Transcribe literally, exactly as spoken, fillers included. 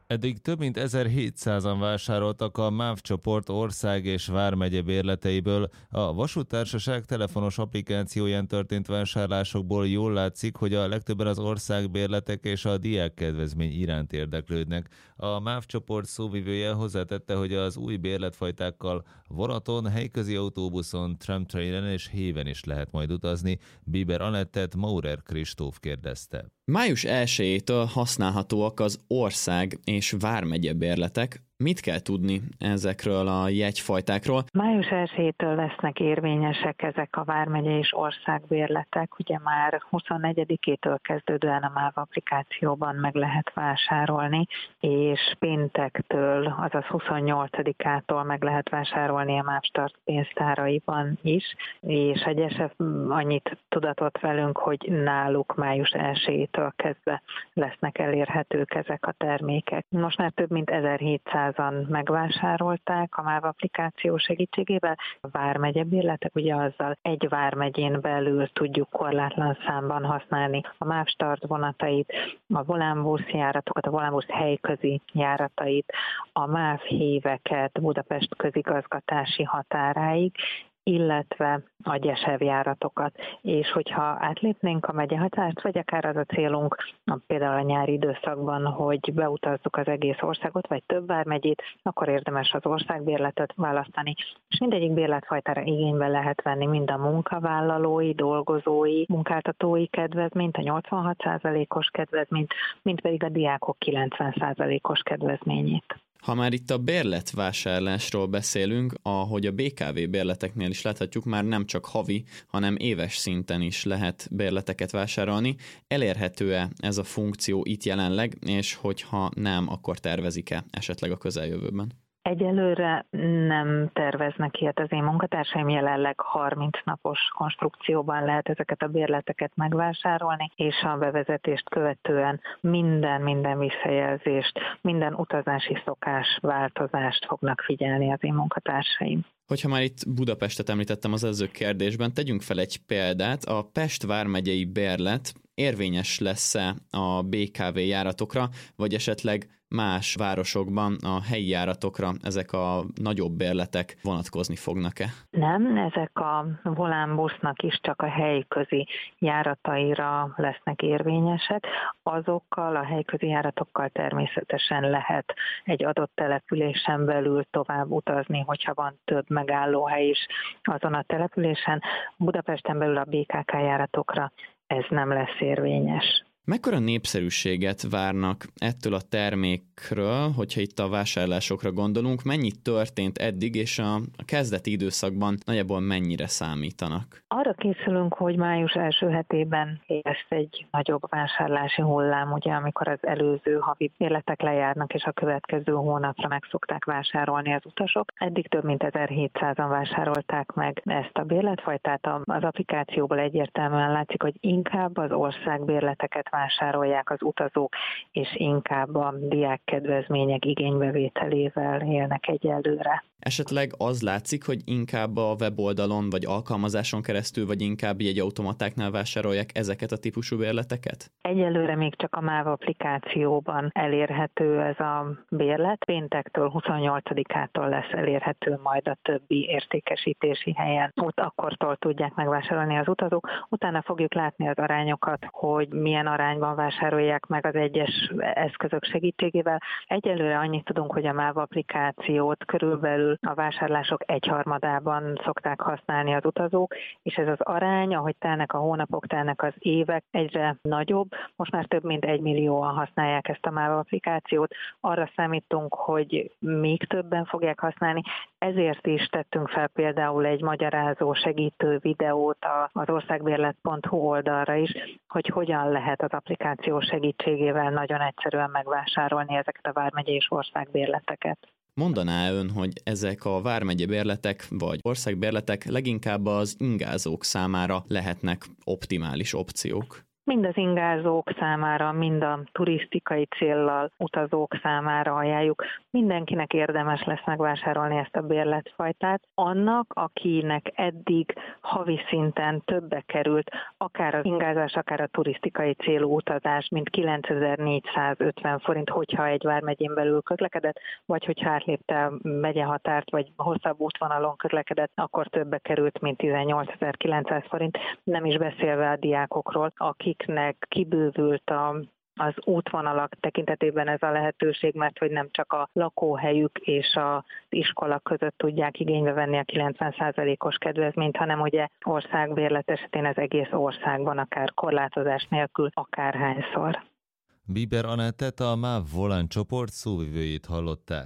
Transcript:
Eddig több mint ezerhétszázan vásároltak a MÁV csoport ország és vármegye bérleteiből. A vasúttársaság telefonos applikációján történt vásárlásokból jól látszik, hogy a legtöbben az országbérletek és a diákkedvezmény iránt érdeklődnek. A MÁV csoport szóvivője hozzátette, hogy az új bérletfajtákkal vonaton, helyközi autóbuszon, tramtrainen és héven is lehet majd utazni. Bieber Anettet Maurer Kristóf kérdezte. május elsejétől használhatóak az ország és vármegye bérletek. Mit kell tudni ezekről a jegyfajtákról? május elsejétől lesznek érvényesek ezek a vármegye és országbérletek. Ugye már huszonnegyedikétől kezdődően a MÁV applikációban meg lehet vásárolni, és péntektől, azaz huszonnyolcadikától meg lehet vásárolni a MÁV Start pénztáraiban is, és a gyesef annyit tudatott velünk, hogy náluk május elsejétől kezdve lesznek elérhetők ezek a termékek. Most már több mint ezerhétszáz megvásárolták a MÁV applikáció segítségével. A vármegye bérletek, ugye azzal egy vármegyén belül tudjuk korlátlan számban használni a MÁV Start vonatait, a volánbusz járatokat, a volánbusz helyközi járatait, a MÁV héveket Budapest közigazgatási határáig, illetve a gyesev járatokat. És hogyha átlépnénk a megyehatárt, vagy akár az a célunk, például a nyári időszakban, hogy beutazzuk az egész országot, vagy több vármegyét, akkor érdemes az országbérletet választani. És mindegyik bérletfajtára igénybe lehet venni mind a munkavállalói, dolgozói, munkáltatói kedvezményt, a nyolcvanhat százalékos kedvezményt, mind pedig a diákok kilencven százalékos kedvezményét. Ha már itt a bérletvásárlásról beszélünk, ahogy a bé ká vé bérleteknél is láthatjuk, már nem csak havi, hanem éves szinten is lehet bérleteket vásárolni. Elérhető-e ez a funkció itt jelenleg, és hogyha nem, akkor tervezik-e esetleg a közeljövőben? Egyelőre nem terveznek ilyet az én munkatársaim, jelenleg harminc napos konstrukcióban lehet ezeket a bérleteket megvásárolni, és a bevezetést követően minden, minden visszajelzést, minden utazási szokás változást fognak figyelni az én munkatársaim. Hogyha már itt Budapestet említettem az előző kérdésben, tegyünk fel egy példát. A Pest vármegyei bérlet érvényes lesz-e a bé ká vé járatokra, vagy esetleg más városokban a helyi járatokra ezek a nagyobb bérletek vonatkozni fognak-e? Nem, ezek a volánbusznak is csak a helyközi járataira lesznek érvényesek. Azokkal a helyközi járatokkal természetesen lehet egy adott településen belül tovább utazni, hogyha van több megállóhely is azon a településen. Budapesten belül a bé ká ká járatokra ez nem lesz érvényes. Mekkora népszerűséget várnak ettől a termékről, hogyha itt a vásárlásokra gondolunk, mennyi történt eddig, és a kezdeti időszakban nagyjából mennyire számítanak? Arra készülünk, hogy május első hetében lesz egy nagyobb vásárlási hullám, ugye, amikor az előző havi bérletek lejárnak, és a következő hónapra meg szokták vásárolni az utasok. Eddig több mint ezerhétszázan vásárolták meg ezt a bérletfajtát. Az applikációból egyértelműen látszik, hogy inkább az országbérleteket vásárolják az utazók, és inkább a diákkedvezmények igénybevételével élnek egyelőre. Esetleg az látszik, hogy inkább a weboldalon vagy alkalmazáson keresztül, vagy inkább jegyautomatáknál vásárolják ezeket a típusú bérleteket? Egyelőre még csak a MÁV applikációban elérhető ez a bérlet. Péntektől, huszonnyolcadikától lesz elérhető majd a többi értékesítési helyen. Ott akkortól tudják megvásárolni az utazók. Utána fogjuk látni az arányokat, hogy milyen arányban vásárolják meg az egyes eszközök segítségével. Egyelőre annyit tudunk, hogy a MÁV applikációt körülbelül a vásárlások egyharmadában szokták használni az utazók, és ez az arány, ahogy telnek a hónapok, telnek az évek, egyre nagyobb. Most már több mint egy millióan használják ezt a MÁV applikációt. Arra számítunk, hogy még többen fogják használni, ezért is tettünk fel például egy magyarázó segítő videót az országbérlet pont hu oldalra is, hogy hogyan lehet az applikáció segítségével nagyon egyszerűen megvásárolni ezeket a vármegye és országbérleteket. Mondaná ön, hogy ezek a vármegye bérletek vagy országbérletek leginkább az ingázók számára lehetnek optimális opciók? Mind az ingázók számára, mind a turisztikai céllal utazók számára ajánljuk. Mindenkinek érdemes lesz megvásárolni ezt a bérletfajtát. Annak, akinek eddig havi szinten többe került, akár az ingázás, akár a turisztikai célú utazás, mint kilencezer-négyszázötven forint, hogyha egy vármegyén belül közlekedett, vagy hogyha átlépte a megyehatárt, vagy hosszabb útvonalon közlekedett, akkor többe került, mint tizennyolcezer-kilencszáz forint. Nem is beszélve a diákokról, akiknek kibővült a az útvonalak tekintetében ez a lehetőség, mert hogy nem csak a lakóhelyük és az iskola között tudják igénybe venni a kilencven százalékos kedvezményt, hanem ugye országbérlet esetén az egész országban, akár korlátozás nélkül, akárhányszor. Bieber Anettet, a MÁV Volán csoport szóvivőjét hallották.